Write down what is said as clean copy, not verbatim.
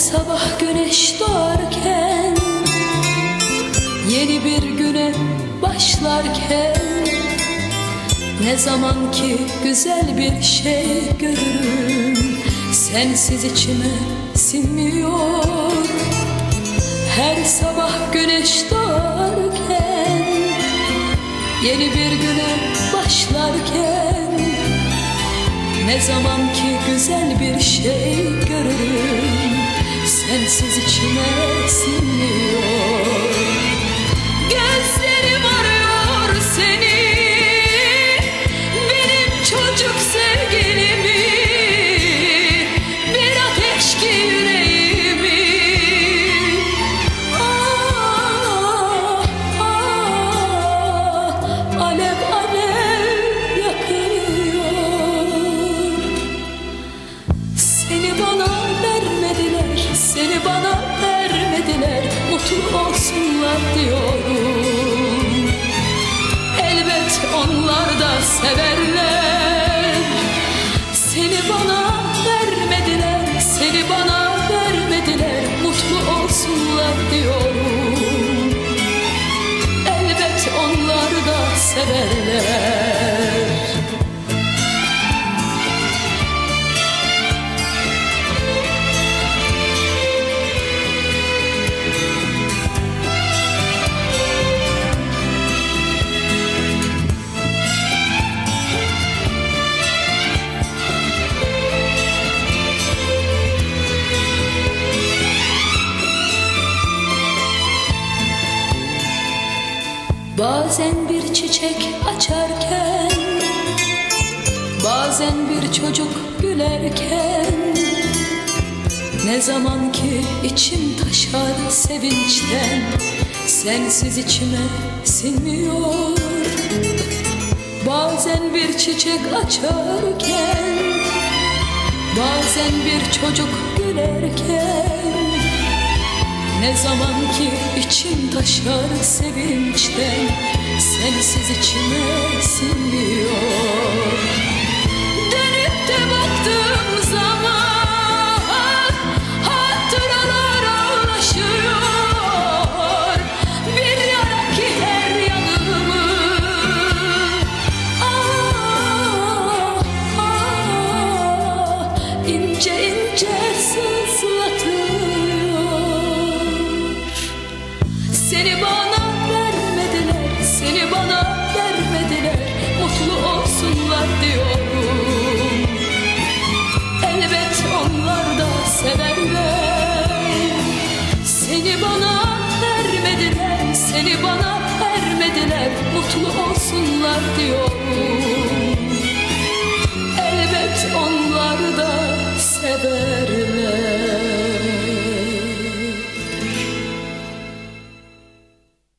sabah güneş doğarken, yeni bir güne başlarken, ne zaman ki güzel bir şey görürüm, sensiz içime sinmiyor. Her sabah güneş doğarken, yeni bir güne başlarken, ne zaman ki güzel bir şey görürüm, sensiz içime sinmiyor. Gözlerim arıyor seni, benim çocuk sevgilimi, bir ateş ki yüreğimi. Ah, ah, alev alev yakıyor. Seni bana vermediler, seni bana vermediler, mutlu olsunlar diyorum. Elbet onlar da severler. Seni bana vermediler, seni bana vermediler, mutlu olsunlar diyorum. Elbet onlar da severler. Bazen bir çiçek açarken, bazen bir çocuk gülerken, ne zaman ki içim taşar sevinçten, sensiz içime sinmiyor. Bazen bir çiçek açarken, bazen bir çocuk gülerken, ne zaman ki içim taşar sevinçten, sensiz içime sinmiyor. Dönüp de baktığım zaman hatıralar ağlaşıyor, bir yara ki her yanımı. Ah, ah, ince ince sızlatıyor. Seni bana vermediler, seni bana vermediler, mutlu olsunlar diyorum. Elbet onlar da severler. Seni bana vermediler, seni bana vermediler, mutlu olsunlar diyorum.